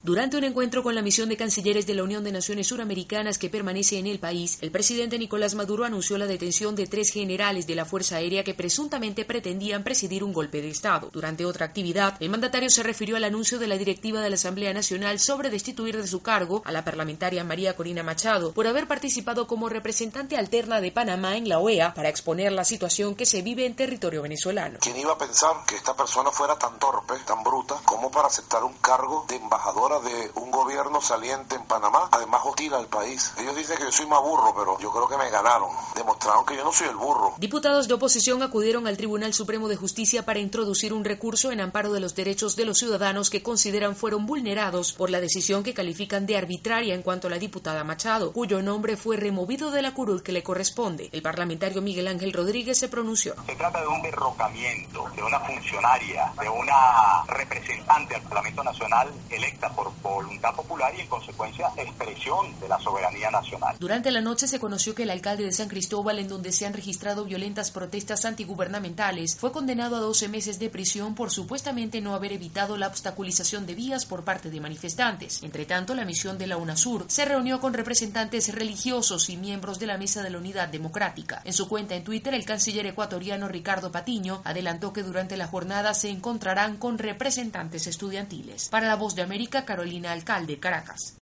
Durante un encuentro con la misión de cancilleres de la Unión de Naciones Suramericanas que permanece en el país, el presidente Nicolás Maduro anunció la detención de 3 generales de la Fuerza Aérea que presuntamente pretendían presidir un golpe de Estado. Durante otra actividad, el mandatario se refirió al anuncio de la directiva de la Asamblea Nacional sobre destituir de su cargo a la parlamentaria María Corina Machado por haber participado como representante alterna de Panamá en la OEA para exponer la situación que se vive en territorio venezolano. ¿Quién iba a pensar que esta persona fuera tan torpe, tan bruta, como para aceptar un cargo de embajadora de un gobierno saliente en Panamá, además hostil al país? Ellos dicen que yo soy más burro, pero yo creo que me ganaron. Demostraron que yo no soy el burro. Diputados de oposición acudieron al Tribunal Supremo de Justicia para introducir un recurso en amparo de los derechos de los ciudadanos que consideran fueron vulnerados por la decisión que califican de arbitraria en cuanto a la diputada Machado, cuyo nombre fue removido de la curul que le corresponde. El parlamentario Miguel Ángel Rodríguez se pronunció. Se trata de un derrocamiento de una funcionaria, de una representante al Parlamento Nacional electa por voluntad popular y en consecuencia expresión de la soberanía nacional. Durante la noche se conoció que el alcalde de San Cristóbal, en donde se han registrado violentas protestas antigubernamentales, fue condenado a 12 meses de prisión por supuestamente no haber evitado la obstaculización de vías por parte de manifestantes. Entre tanto, la misión de la UNASUR se reunió con representantes religiosos y miembros de la Mesa de la Unidad Democrática. En su cuenta en Twitter, el canciller ecuatoriano Ricardo Patiño adelantó que durante la jornada se encontrarán con representantes estudiantiles. Para La Voz de América, Carolina Alcalde, Caracas.